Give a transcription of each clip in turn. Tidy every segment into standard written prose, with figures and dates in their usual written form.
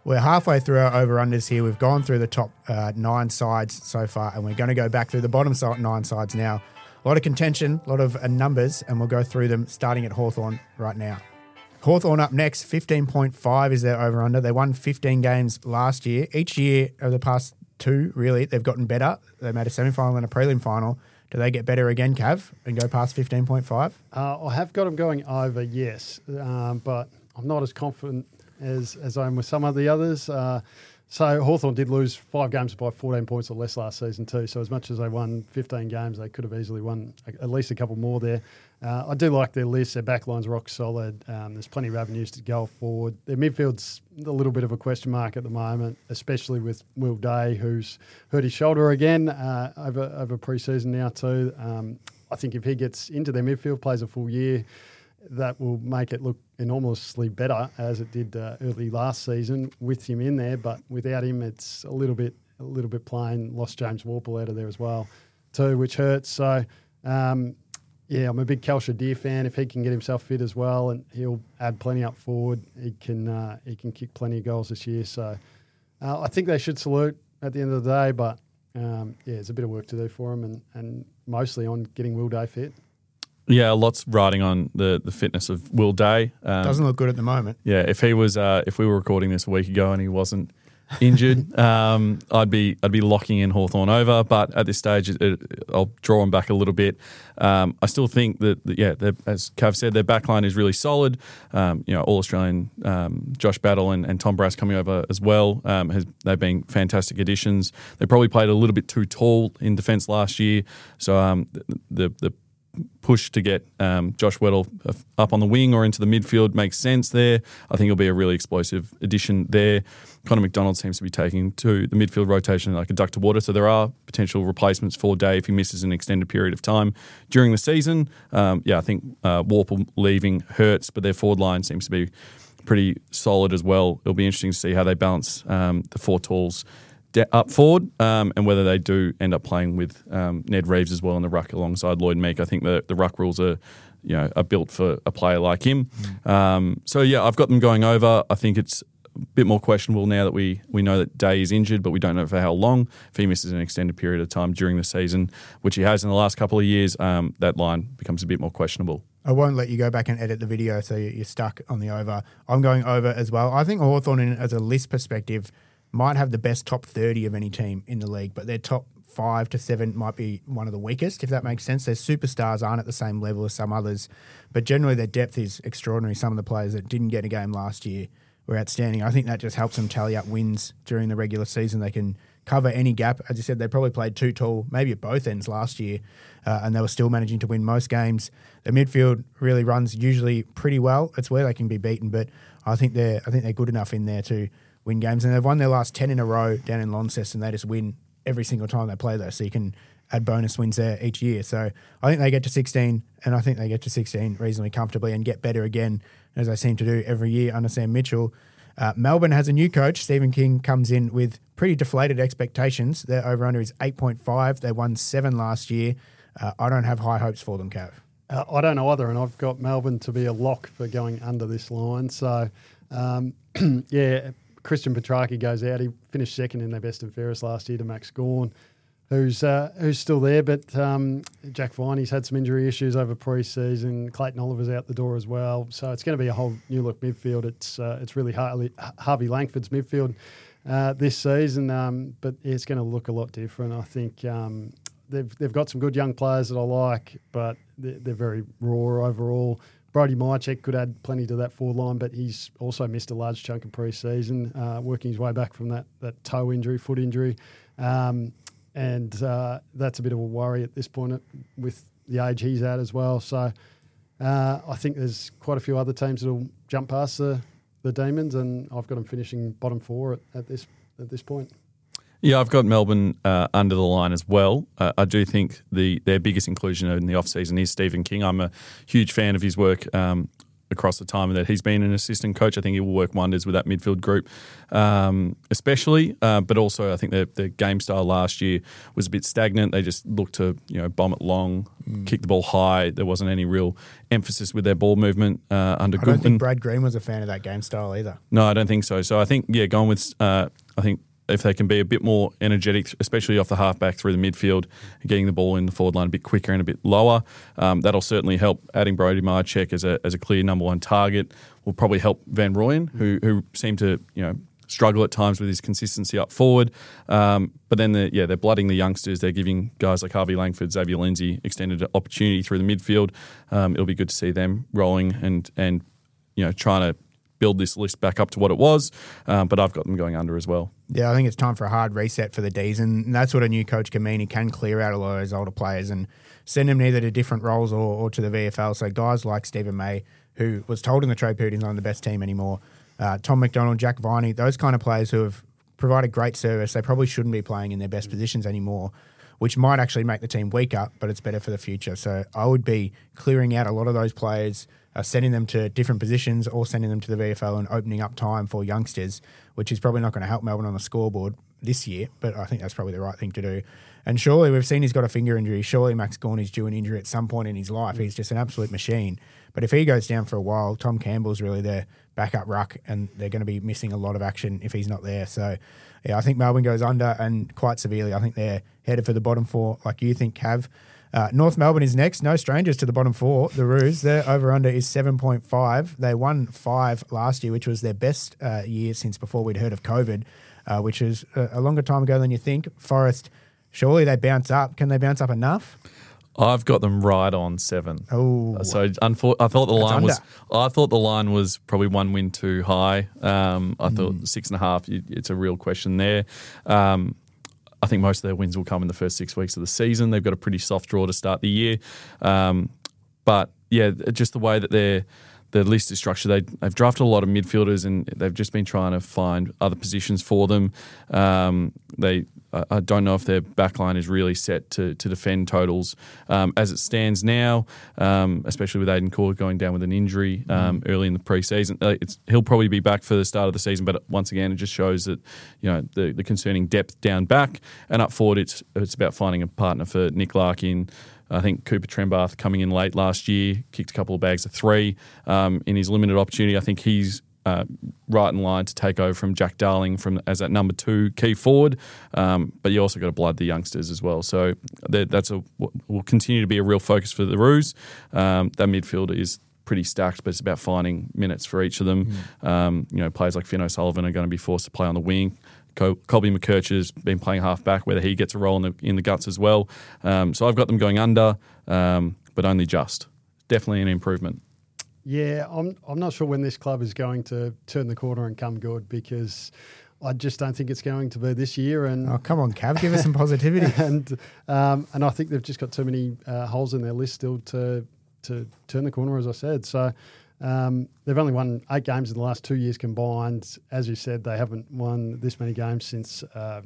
We're halfway through our over-unders here. We've gone through the top 9 sides so far, and we're going to go back through the bottom 9 sides now. A lot of contention, a lot of numbers, and we'll go through them starting at Hawthorn right now. Hawthorn up next, 15.5 is their over-under. They won 15 games last year. Each year over the past 2, really, they've gotten better. They made a semi-final and a prelim final. Do they get better again, Cav, and go past 15.5? I have got them going over, yes, but I'm not as confident as I am with some of the others. So Hawthorn did lose 5 games by 14 points or less last season too. So as much as they won 15 games, they could have easily won at least a couple more there. I do like their list. Their backline's rock solid. There's plenty of avenues to go forward. Their midfield's a little bit of a question mark at the moment, especially with Will Day, who's hurt his shoulder again over pre-season now too. I think if he gets into their midfield, plays a full year, that will make it look enormously better as it did early last season with him in there. But without him, it's a little bit plain. Lost James Warple out of there as well too, which hurts. So, I'm a big Cal Shadir fan. If he can get himself fit as well, and he'll add plenty up forward, he can kick plenty of goals this year. So, I think they should salute at the end of the day. But there's a bit of work to do for him, and mostly on getting Will Day fit. Yeah, lots riding on the fitness of Will Day. Doesn't look good at the moment. Yeah, if he was, if we were recording this a week ago and he wasn't injured, I'd be locking in Hawthorn over. But at this stage, I'll draw him back a little bit. I still think that as Cav said, their backline is really solid. All Australian Josh Battle and Tom Brass coming over as well. They've been fantastic additions. They probably played a little bit too tall in defence last year, so the push to get Josh Weddle up on the wing or into the midfield makes sense there. I think it'll be a really explosive addition there. Connor McDonald seems to be taking to the midfield rotation like a duck to water, so there are potential replacements for Day if he misses an extended period of time during the season. I think Warple leaving hurts, but their forward line seems to be pretty solid as well. It'll be interesting to see how they balance the 4 talls up forward, and whether they do end up playing with Ned Reeves as well in the ruck alongside Lloyd Meek. I think the ruck rules are built for a player like him. I've got them going over. I think it's a bit more questionable now that we know that Day is injured, but we don't know for how long. If he misses an extended period of time during the season, which he has in the last couple of years, that line becomes a bit more questionable. I won't let you go back and edit the video, so you're stuck on the over. I'm going over as well. I think Hawthorn, as a list perspective, might have the best top 30 of any team in the league, but their top 5 to 7 might be one of the weakest, if that makes sense. Their superstars aren't at the same level as some others, but generally their depth is extraordinary. Some of the players that didn't get a game last year were outstanding. I think that just helps them tally up wins during the regular season. They can cover any gap. As you said, they probably played too tall, maybe at both ends last year, and they were still managing to win most games. The midfield really runs usually pretty well. It's where they can be beaten, but I think they're good enough in there to win games, and they've won their last 10 in a row down in Launceston. They just win every single time they play there, so you can add bonus wins there each year. So I think they get to 16, and I think they get to 16 reasonably comfortably and get better again, as they seem to do every year under Sam Mitchell. Melbourne has a new coach. Stephen King comes in with pretty deflated expectations. Their over-under is 8.5. They won 7 last year. I don't have high hopes for them, Cav. I don't know either, and I've got Melbourne to be a lock for going under this line. So, Christian Petrarchi goes out. He finished second in their best and fairest last year to Max Gawn, who's still there. But Jack Viney's had some injury issues over pre-season. Clayton Oliver's out the door as well. So it's going to be a whole new look midfield. It's really Harvey Langford's midfield this season, but it's going to look a lot different. I think they've got some good young players that I like, but they're very raw overall. Brody Mychek could add plenty to that forward line, but he's also missed a large chunk of pre-season, working his way back from that toe injury, foot injury. And that's a bit of a worry at this point with the age he's at as well. So I think there's quite a few other teams that will jump past the Demons, and I've got them finishing bottom 4 at this point. Yeah, I've got Melbourne under the line as well. I do think their biggest inclusion in the off-season is Stephen King. I'm a huge fan of his work across the time that he's been an assistant coach. I think he will work wonders with that midfield group, especially. But also, I think the game style last year was a bit stagnant. They just looked to bomb it long, kick the ball high. There wasn't any real emphasis with their ball movement under Goodwin. I don't think Brad Green was a fan of that game style either. No, I don't think so. So I think going with I think if they can be a bit more energetic, especially off the halfback through the midfield, getting the ball in the forward line a bit quicker and a bit lower, that'll certainly help. Adding Brody Marchek as a clear number one target will probably help Van Rooyen, who seemed to struggle at times with his consistency up forward. But then they're blooding the youngsters. They're giving guys like Harvey Langford, Xavier Lindsay extended opportunity through the midfield. It'll be good to see them rolling and trying to build this list back up to what it was, but I've got them going under as well. Yeah, I think it's time for a hard reset for the Ds, and that's what a new coach can mean. He can clear out a lot of those older players and send them either to different roles or to the VFL. So guys like Stephen May, who was told in the trade period he's not on the best team anymore, Tom McDonald, Jack Viney, those kind of players who have provided great service, they probably shouldn't be playing in their best positions anymore, which might actually make the team weaker, but it's better for the future. So I would be clearing out a lot of those players, sending them to different positions or sending them to the VFL and opening up time for youngsters, which is probably not going to help Melbourne on the scoreboard this year, but I think that's probably the right thing to do. And surely we've seen he's got a finger injury. Surely Max Gawn is due an injury at some point in his life. He's just an absolute machine. But if he goes down for a while, Tom Campbell's really their backup ruck, and they're going to be missing a lot of action if he's not there. So, yeah, I think Melbourne goes under, and quite severely. I think they're headed for the bottom four, like you think, Cav. North Melbourne is next. No strangers to the bottom four. The Roos, their over-under is 7.5. They won 5 last year, which was their best year since before we'd heard of COVID, which is a longer time ago than you think. Forest, surely they bounce up. Can they bounce up enough? I've got them right on 7. Oh, so I thought the line was probably one win too high. I thought 6.5. It's a real question there. I think most of their wins will come in the first 6 weeks of the season. They've got a pretty soft draw to start the year. But yeah, just the way that their list is structured, they've drafted a lot of midfielders and they've just been trying to find other positions for them. I don't know if their backline is really set to defend totals as it stands now, especially with Aiden Core going down with an injury early in the pre-season. He'll probably be back for the start of the season, but once again, it just shows that the concerning depth down back and up forward. It's about finding a partner for Nick Larkin. I think Cooper Trembath coming in late last year, kicked a couple of bags of 3 in his limited opportunity. I think he's right in line to take over from Jack Darling as that number 2 key forward. But you also got to blood the youngsters as well. So that's will continue to be a real focus for the Roos. That midfield is pretty stacked, but it's about finding minutes for each of them. Players like Finn O'Sullivan are going to be forced to play on the wing. Colby McKercher's been playing half-back, whether he gets a role in the guts as well. So I've got them going under, but only just. Definitely an improvement. Yeah, I'm not sure when this club is going to turn the corner and come good, because I just don't think it's going to be this year. And oh, come on, Cav, give us some positivity. And I think they've just got too many holes in their list still to turn the corner, as I said. So they've only won 8 games in the last 2 years combined. As you said, they haven't won this many games since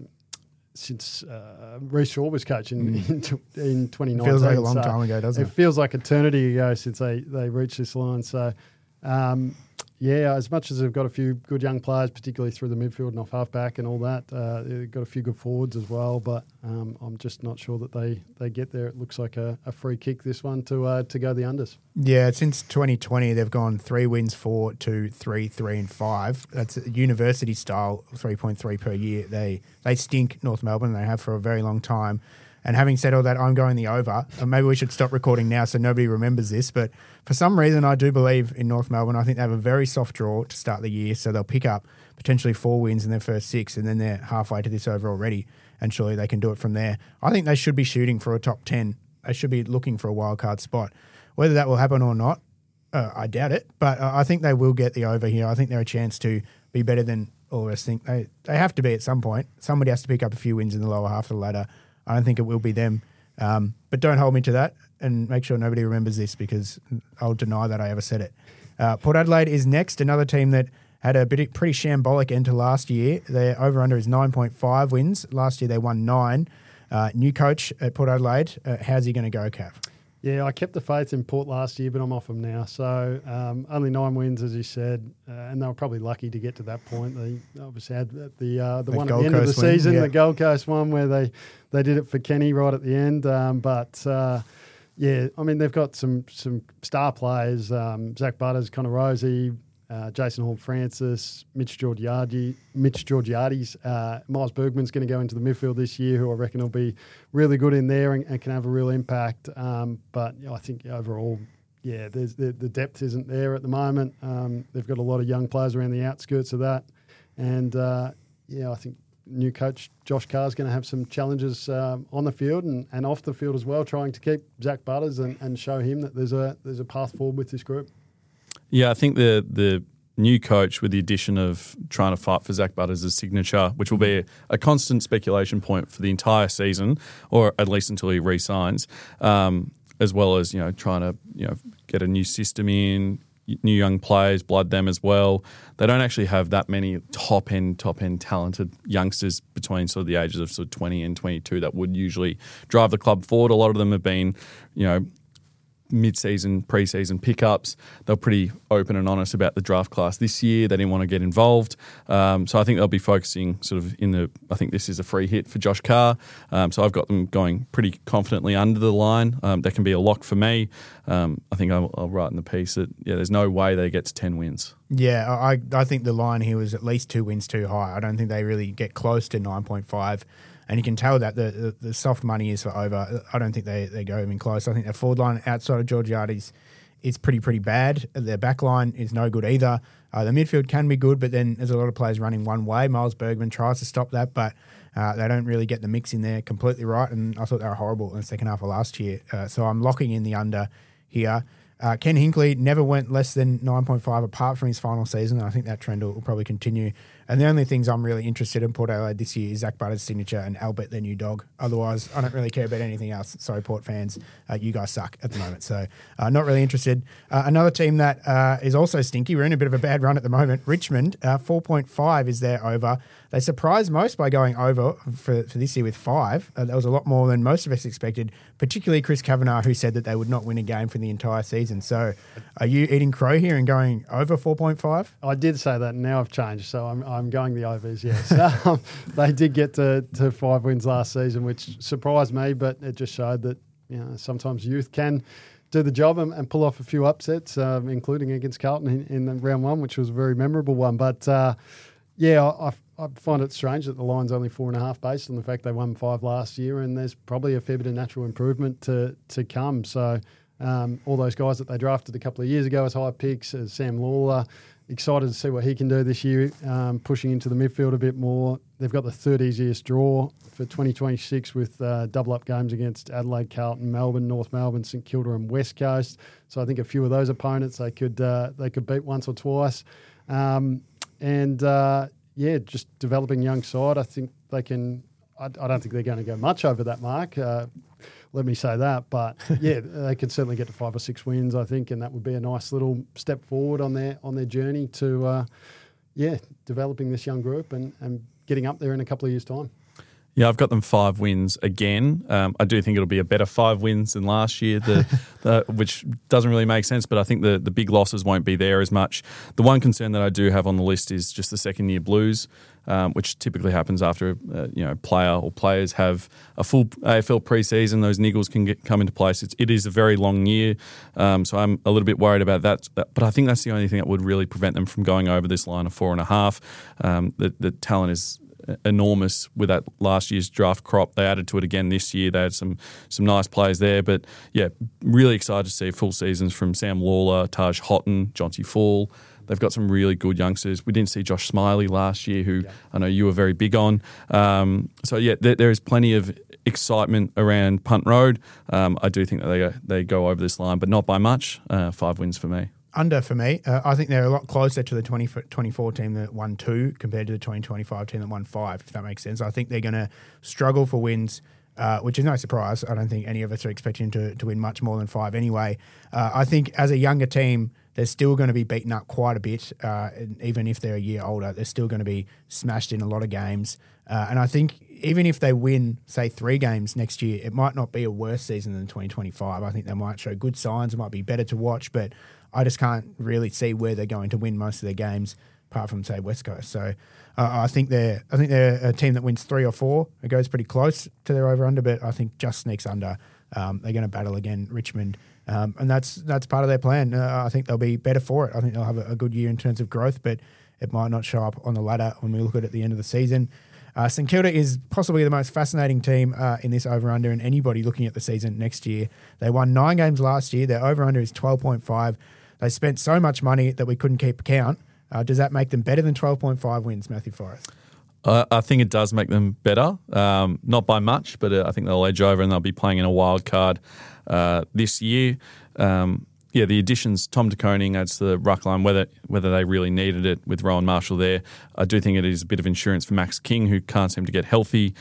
Reece Shaw was coaching in 2019. Feels like a long time ago, doesn't it? It feels like eternity ago since they reached this line. So, as much as they've got a few good young players, particularly through the midfield and off halfback and all that, they've got a few good forwards as well. But I'm just not sure that they get there. It looks like a free kick, this one, to go the unders. Yeah, since 2020, they've gone 3 wins, 4, 2, 3, 3 and 5. That's university style, 3.3 per year. They stink, North Melbourne. They have for a very long time. And having said all that, I'm going the over. Maybe we should stop recording now so nobody remembers this. But for some reason, I do believe in North Melbourne. I think they have a very soft draw to start the year. So they'll pick up potentially 4 wins in their first 6, and then they're halfway to this over already. And surely they can do it from there. I think they should be shooting for a top 10. They should be looking for a wildcard spot. Whether that will happen or not, I doubt it. But I think they will get the over here. I think they're a chance to be better than all of us think. They have to be at some point. Somebody has to pick up a few wins in the lower half of the ladder. I don't think it will be them. But don't hold me to that, and make sure nobody remembers this, because I'll deny that I ever said it. Port Adelaide is next, another team that had a pretty shambolic end to last year. Their over-under is 9.5 wins. Last year they won 9. New coach at Port Adelaide. How's he going to go, Cav? Yeah, I kept the faith in Port last year, but I'm off them now. So only 9 wins, as you said, and they were probably lucky to get to that point. They obviously had the one at the end of the season, the Gold Coast one, where they did it for Kenny right at the end. Yeah, I mean, they've got some star players, Zach Butters, Connor Rosie, Jason Horne-Francis, Mitch Georgiades. Miles Bergman's going to go into the midfield this year, who I reckon will be really good in there and can have a real impact. But I think overall, yeah, the depth isn't there at the moment. They've got a lot of young players around the outskirts of that. And, I think new coach Josh Carr is going to have some challenges on the field and off the field as well, trying to keep Zach Butters and show him that there's a path forward with this group. Yeah, I think the new coach, with the addition of trying to fight for Zach Butters' signature, which will be a constant speculation point for the entire season, or at least until he re-signs, as well as trying to get a new system in, new young players, blood them as well. They don't actually have that many top end talented youngsters between sort of the ages of sort of 20 and 22 that would usually drive the club forward. A lot of them have been, mid-season, pre-season pickups. They were pretty open and honest about the draft class this year. They didn't want to get involved. So I think they'll be focusing sort of I think this is a free hit for Josh Carr. So I've got them going pretty confidently under the line. That can be a lock for me. I think I'll write in the piece that, there's no way they get to 10 wins. Yeah, I think the line here was at least 2 wins too high. I don't think they really get close to 9.5. And you can tell that the soft money is for over. I don't think they go even close. I think their forward line outside of Georgiades is pretty bad. Their back line is no good either. The midfield can be good, but then there's a lot of players running one way. Miles Bergman tries to stop that, but they don't really get the mix in there completely right. And I thought they were horrible in the second half of last year. So I'm locking in the under here. Ken Hinkley never went less than 9.5 apart from his final season, and I think that trend will probably continue. And the only things I'm really interested in Port Adelaide this year is Zach Butters' signature and Albert, their new dog. Otherwise, I don't really care about anything else. Sorry, Port fans. You guys suck at the moment, so not really interested. Another team that is also stinky, we're in a bit of a bad run at the moment, Richmond, 4.5 is their over. They surprised most by going over for this year with 5. That was a lot more than most of us expected, particularly Chris Kavanagh, who said that they would not win a game for the entire season. So are you eating crow here and going over 4.5? I did say that, and now I've changed. So I'm going the overs, yes. They did get to 5 wins last season, which surprised me, but it just showed that sometimes youth can do the job and pull off a few upsets, including against Carlton in round 1, which was a very memorable one. But I find it strange that the line's only 4.5 based on the fact they won 5 last year, and there's probably a fair bit of natural improvement to come. So all those guys that they drafted a couple of years ago as high picks, as Sam Lawler, excited to see what he can do this year, pushing into the midfield a bit more. They've got the third easiest draw for 2026 with double-up games against Adelaide, Carlton, Melbourne, North Melbourne, St Kilda and West Coast. So I think a few of those opponents they could beat once or twice. Just developing young side. I think they can. I don't think they're going to go much over that mark. Let me say that, but they could certainly get to 5 or 6 wins, I think, and that would be a nice little step forward on their journey to developing this young group and getting up there in a couple of years' time. Yeah, I've got them 5 wins again. I do think it'll be a better 5 wins than last year, which doesn't really make sense, but I think the big losses won't be there as much. The one concern that I do have on the list is just the second-year blues, which typically happens after player or players have a full AFL pre-season. Those niggles can come into place. It is a very long year, so I'm a little bit worried about that. But I think that's the only thing that would really prevent them from going over this line of 4.5. The talent is enormous with that last year's draft crop. They added to it again this year. They had some nice players there. But, really excited to see full seasons from Sam Lawler, Taj Houghton, Jonty Fall. They've got some really good youngsters. We didn't see Josh Smiley last year, who I know you were very big on. There is plenty of excitement around Punt Road. I do think that they go over this line, but not by much. 5 wins for me. Under for me. I think they're a lot closer to the 2024 team that won 2 compared to the 2025 team that won 5, if that makes sense. I think they're going to struggle for wins which is no surprise. I don't think any of us are expecting to win much more than 5 anyway. I think as a younger team, they're still going to be beaten up quite a bit. And even if they're a year older, they're still going to be smashed in a lot of games. And I think even if they win, say, 3 games next year, it might not be a worse season than 2025. I think they might show good signs. It might be better to watch, but I just can't really see where they're going to win most of their games, apart from, say, West Coast. So I think they're a team that wins 3 or 4. It goes pretty close to their over-under, but I think just sneaks under. They're going to battle again Richmond, and that's part of their plan. I think they'll be better for it. I think they'll have a good year in terms of growth, but it might not show up on the ladder when we look at it at the end of the season. St Kilda is possibly the most fascinating team in this over-under, and anybody looking at the season next year. They won 9 games last year. Their over-under is 12.5. They spent so much money that we couldn't keep count. Does that make them better than 12.5 wins, Matthew Forrest? I think it does make them better, not by much, but I think they'll edge over and they'll be playing in a wild card this year. The additions, Tom De Koning adds to the ruck line, whether they really needed it with Rowan Marshall there. I do think it is a bit of insurance for Max King, who can't seem to get healthy,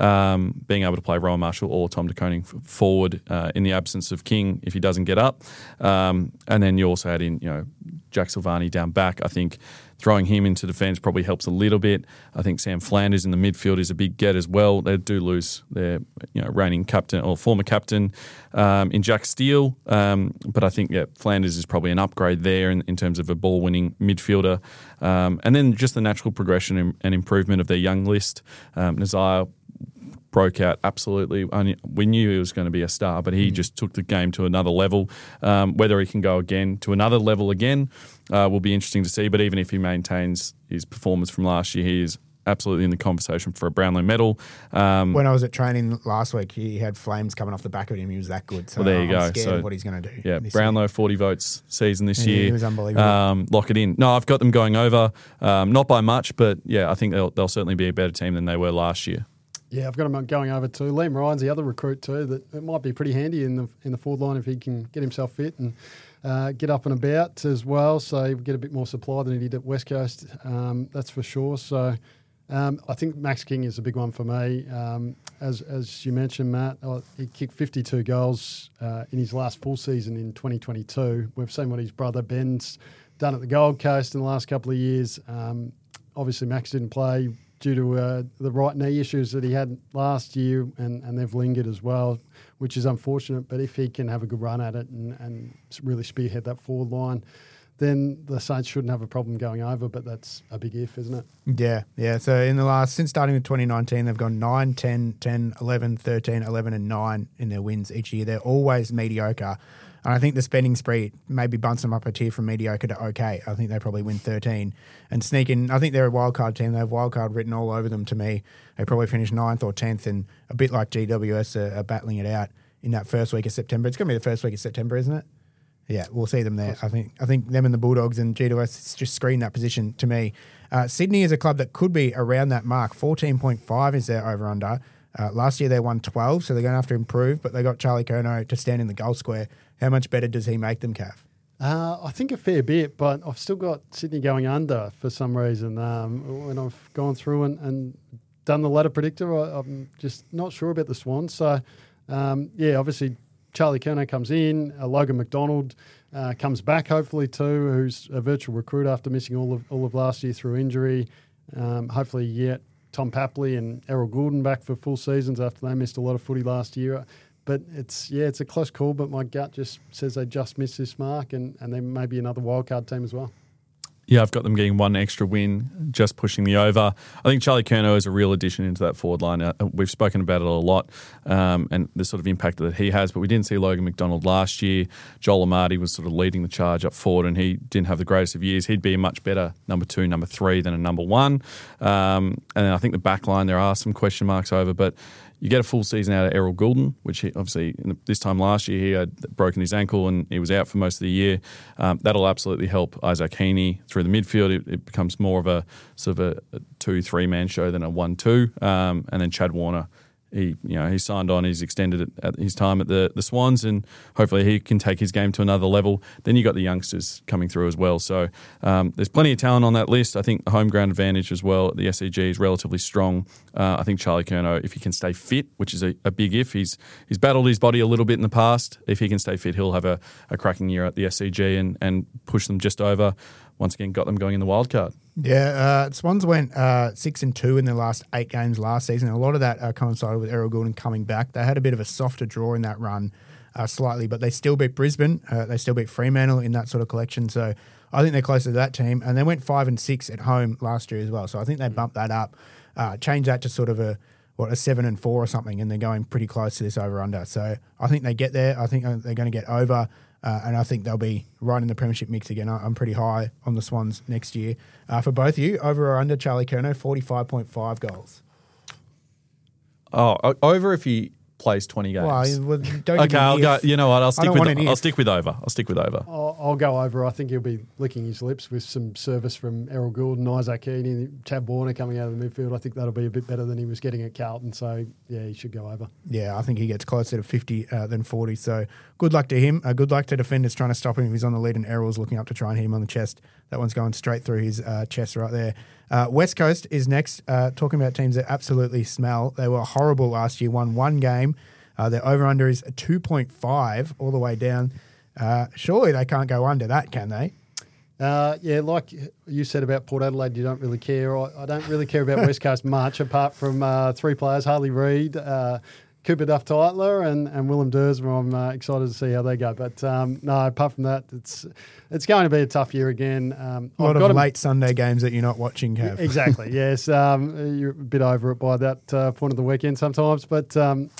being able to play Rowan Marshall or Tom De Koning forward in the absence of King if he doesn't get up. And then you also add in, Jack Silvani down back. I think throwing him into defence probably helps a little bit. I think Sam Flanders in the midfield is a big get as well. They do lose their reigning captain or former captain in Jack Steele. But I think Flanders is probably an upgrade there in terms of a ball-winning midfielder. And then just the natural progression and improvement of their young list. Nazire broke out absolutely. We knew he was going to be a star, but he just took the game to another level. Whether he can go again to another level again will be interesting to see. But even if he maintains his performance from last year, he is absolutely in the conversation for a Brownlow medal. When I was at training last week, he had flames coming off the back of him. He was that good. So there you go. I'm scared of what he's going to do. Yeah, Brownlow, year. 40 votes season this year. He was unbelievable. Lock it in. No, I've got them going over, not by much, but I think they'll certainly be a better team than they were last year. Yeah, I've got him going over too. Liam Ryan's the other recruit too. That it might be pretty handy in the forward line if he can get himself fit and get up and about as well. So he'll get a bit more supply than he did at West Coast. That's for sure. So I think Max King is a big one for me. As you mentioned, Matt, he kicked 52 goals in his last full season in 2022. We've seen what his brother Ben's done at the Gold Coast in the last couple of years. Obviously, Max didn't play due to the right knee issues that he had last year, and they've lingered as well, which is unfortunate. But if he can have a good run at it and really spearhead that forward line, then the Saints shouldn't have a problem going over, but that's a big if, isn't it? Yeah. So since starting with 2019, they've gone 9, 10, 10, 11, 13, 11 and 9 in their wins each year. They're always mediocre. And I think the spending spree maybe bumps them up a tier from mediocre to okay. I think they probably win 13 and sneak in. I think they're a wildcard team. They have wildcard written all over them to me. They probably finish 9th or 10th and a bit like GWS are battling it out in that first week of September. It's going to be the first week of September, isn't it? Yeah, we'll see them there. I think them and the Bulldogs and GWS just screen that position to me. Sydney is a club that could be around that mark. 14.5 is their over-under. Last year they won 12, so they're going to have to improve, but they got Charlie Curnow to stand in the goal square. How much better does he make them, Cav? I think a fair bit, but I've still got Sydney going under for some reason. When I've gone through and done the ladder predictor, I'm just not sure about the Swans. So, obviously Charlie Curnow comes in, Logan McDonald comes back hopefully too, who's a virtual recruit after missing all of last year through injury. Hopefully get Tom Papley and Errol Goulden back for full seasons after they missed a lot of footy last year. But it's a close call, but my gut just says they just missed this mark and then maybe another wildcard team as well. Yeah, I've got them getting one extra win, just pushing the over. I think Charlie Curnow is a real addition into that forward line. We've spoken about it a lot and the sort of impact that he has, but we didn't see Logan McDonald last year. Joel Amati was sort of leading the charge up forward and he didn't have the greatest of years. He'd be a much better number 2, number 3 than a number 1. And I think the back line, there are some question marks over, but you get a full season out of Errol Goulden, which this time last year he had broken his ankle and he was out for most of the year. That'll absolutely help Isaac Heaney through the midfield. It becomes more of a sort of a 2-3 man show than a 1-2. And then Chad Warner he signed on, he's extended it at his time at the Swans, and hopefully he can take his game to another level. Then you got the youngsters coming through as well. So there's plenty of talent on that list. I think the home ground advantage as well at the SCG is relatively strong. I think Charlie Curnow, if he can stay fit, which is a big if, he's battled his body a little bit in the past. If he can stay fit, he'll have a cracking year at the SCG and push them just over. Once again, got them going in the wild card. Yeah, Swans went 6-2 in their last 8 games last season. A lot of that coincided with Errol Gulden coming back. They had a bit of a softer draw in that run, slightly, but they still beat Brisbane. They still beat Fremantle in that sort of collection. So I think they're closer to that team. And they went 5-6 at home last year as well. So I think they bumped that up, changed that to sort of a 7-4 or something, and they're going pretty close to this over-under. So I think they get there. I think they're going to get over. And I think they'll be right in the premiership mix again. I'm pretty high on the Swans next year. For both of you, over or under Charlie Curnow, 45.5 goals. Oh, over if he plays 20 games. Well, don't okay, I'll go. You know what? I'll stick with over. I'll go over. I think he'll be licking his lips with some service from Errol Goulden, Isaac Heaney, Chad Warner coming out of the midfield. I think that'll be a bit better than he was getting at Carlton. So, yeah, he should go over. Yeah, I think he gets closer to 50 than 40. So, good luck to him. Good luck to defenders trying to stop him if he's on the lead and Errol's looking up to try and hit him on the chest. That one's going straight through his chest right there. West Coast is next. Talking about teams that absolutely smell. They were horrible last year, won 1 game. Their over-under is 2.5 all the way down. Surely they can't go under that, can they? Yeah, like you said about Port Adelaide, you don't really care. I don't really care about West Coast much, apart from 3 players, Harley Reid, Cooper Duff-Tytler and Willem Duursma. I'm excited to see how they go. But no, apart from that, it's going to be a tough year again. A lot of late Sunday games that you're not watching, Kev. Exactly, yes. You're a bit over it by that point of the weekend sometimes. But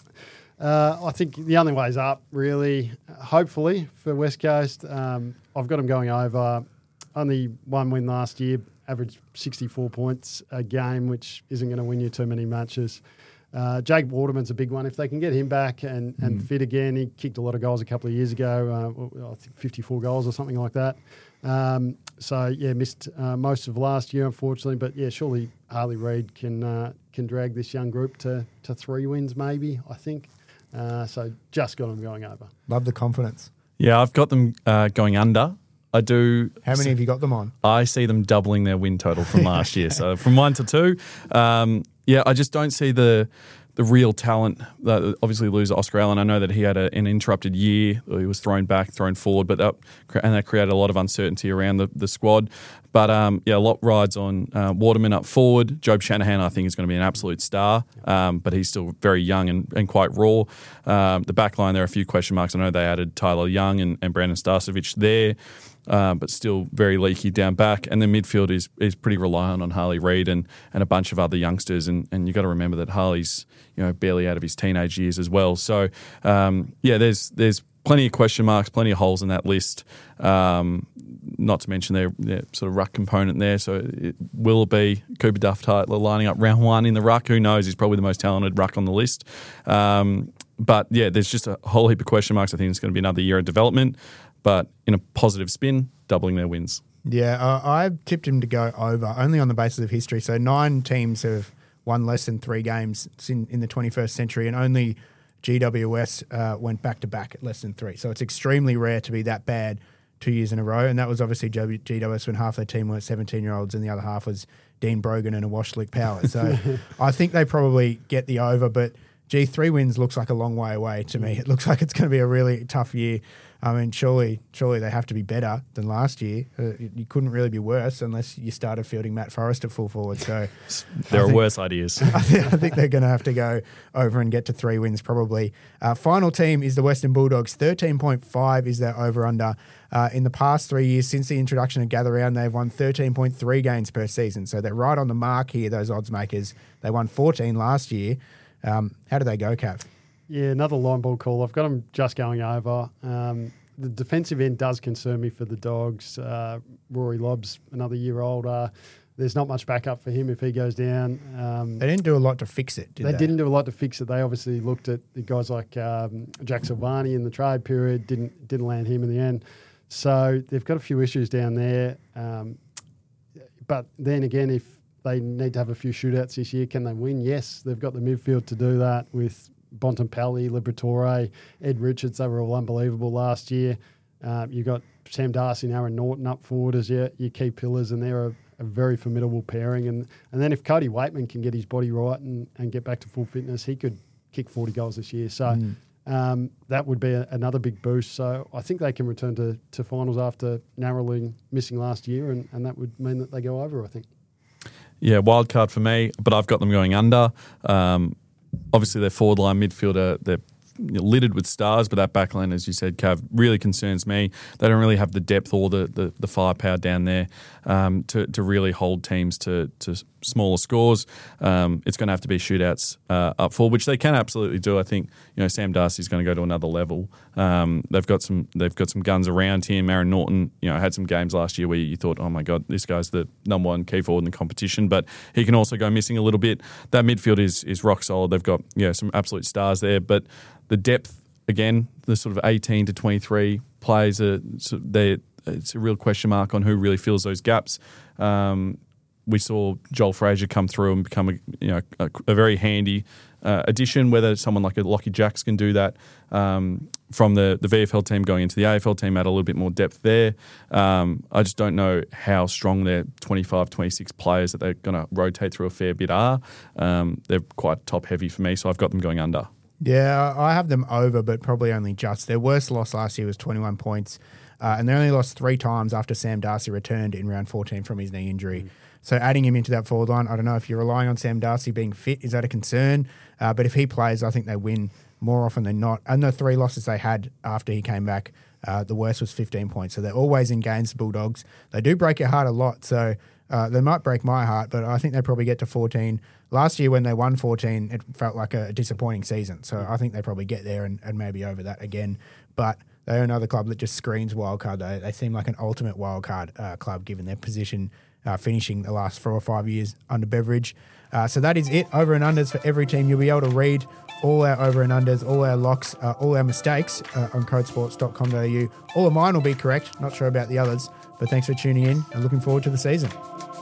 I think the only way's up, really, hopefully, for West Coast. I've got them going over. Only 1 win last year, averaged 64 points a game, which isn't going to win you too many matches. Jake Waterman's a big one. If they can get him back and fit again, he kicked a lot of goals a couple of years ago, I think 54 goals or something like that. So, yeah, missed most of last year, unfortunately. But, yeah, surely Harley Reid can drag this young group to 3 wins maybe, I think. So just got them going over. Love the confidence. Yeah, I've got them going under. I do. How many have you got them on? I see them doubling their win total from last year. So from 1 to 2. Yeah, I just don't see the real talent. Obviously, lose Oscar Allen. I know that he had an interrupted year. He was thrown back, thrown forward, but that created a lot of uncertainty around the squad. But yeah, a lot rides on Waterman up forward. Job Shanahan, I think, is going to be an absolute star, but he's still very young and quite raw. The back line, there are a few question marks. I know they added Tyler Young and Brandon Starcevic there. But still very leaky down back. And the midfield is pretty reliant on Harley Reid and a bunch of other youngsters. And you've got to remember that Harley's barely out of his teenage years as well. So, yeah, there's plenty of question marks, plenty of holes in that list. Not to mention their sort of ruck component there. So it will be Cooper Duff-Tytler lining up round 1 in the ruck. Who knows? He's probably the most talented ruck on the list. But, yeah, there's just a whole heap of question marks. I think it's going to be another year of development. But in a positive spin, doubling their wins. Yeah, I tipped him to go over, only on the basis of history. So 9 teams have won less than 3 games in the 21st century, and only GWS went back-to-back at less than 3. So it's extremely rare to be that bad 2 years in a row, and that was obviously GWS when half their team were 17-year-olds and the other half was Dean Brogan and a Washlick Power. So I think they probably get the over, but 3 wins looks like a long way away to me. It looks like it's going to be a really tough year. I mean, surely they have to be better than last year. You couldn't really be worse unless you started fielding Matt Forrest at full forward. So there are worse ideas. I think they're going to have to go over and get to 3 wins probably. Final team is the Western Bulldogs. 13.5 is their over-under. In the past 3 years, since the introduction of Gather Round, they've won 13.3 games per season. So they're right on the mark here, those odds makers. They won 14 last year. How do they go, Cav? Yeah, another line ball call. I've got them just going over. The defensive end does concern me for the Dogs. Rory Lobb's another year older. There's not much backup for him if he goes down. They didn't do a lot to fix it, did they? They didn't do a lot to fix it. They obviously looked at the guys like Jack Silvani in the trade period, didn't land him in the end. So they've got a few issues down there. But then again, if they need to have a few shootouts this year. Can they win? Yes, they've got the midfield to do that with Bontempelli, Liberatore, Ed Richards. They were all unbelievable last year. You've got Sam Darcy and Aaron Norton up forward as your key pillars, and they're a very formidable pairing. And then if Cody Waitman can get his body right and get back to full fitness, he could kick 40 goals this year. So that would be another big boost. So I think they can return to finals after narrowly missing last year, and that would mean that they go over, I think. Yeah, wild card for me, but I've got them going under. Obviously, their forward line midfielder, they're littered with stars, but that backline, as you said, Cav, really concerns me. They don't really have the depth or the firepower down there to really hold teams to smaller scores. It's going to have to be shootouts up forward, which they can absolutely do. I think Sam Darcy's going to go to another level. They've got some guns around him. Aaron Norton, had some games last year where you thought, oh my God, this guy's the number one key forward in the competition, but he can also go missing a little bit. That midfield is rock solid. They've got some absolute stars there, but the depth, again, the sort of 18 to 23 players, it's a real question mark on who really fills those gaps. We saw Joel Frazier come through and become a very handy addition, whether someone like a Lockie Jacks can do that from the VFL team going into the AFL team, add a little bit more depth there. I just don't know how strong their 25, 26 players that they're going to rotate through a fair bit are. They're quite top heavy for me, so I've got them going under. Yeah, I have them over, but probably only just. Their worst loss last year was 21 points, and they only lost 3 times after Sam Darcy returned in round 14 from his knee injury. So adding him into that forward line, I don't know if you're relying on Sam Darcy being fit. Is that a concern? But if he plays, I think they win more often than not. And the 3 losses they had after he came back, the worst was 15 points. So they're always in games, the Bulldogs. They do break your heart a lot, so they might break my heart, but I think they probably get to 14. Last year when they won 14, it felt like a disappointing season. So I think they probably get there and maybe over that again. But they're another club that just screams wildcard. They seem like an ultimate wildcard club given their position, finishing the last 4 or 5 years under Beveridge. So that is it. Over and unders for every team. You'll be able to read all our over and unders, all our locks, all our mistakes on codesports.com.au. All of mine will be correct. Not sure about the others. But thanks for tuning in and looking forward to the season.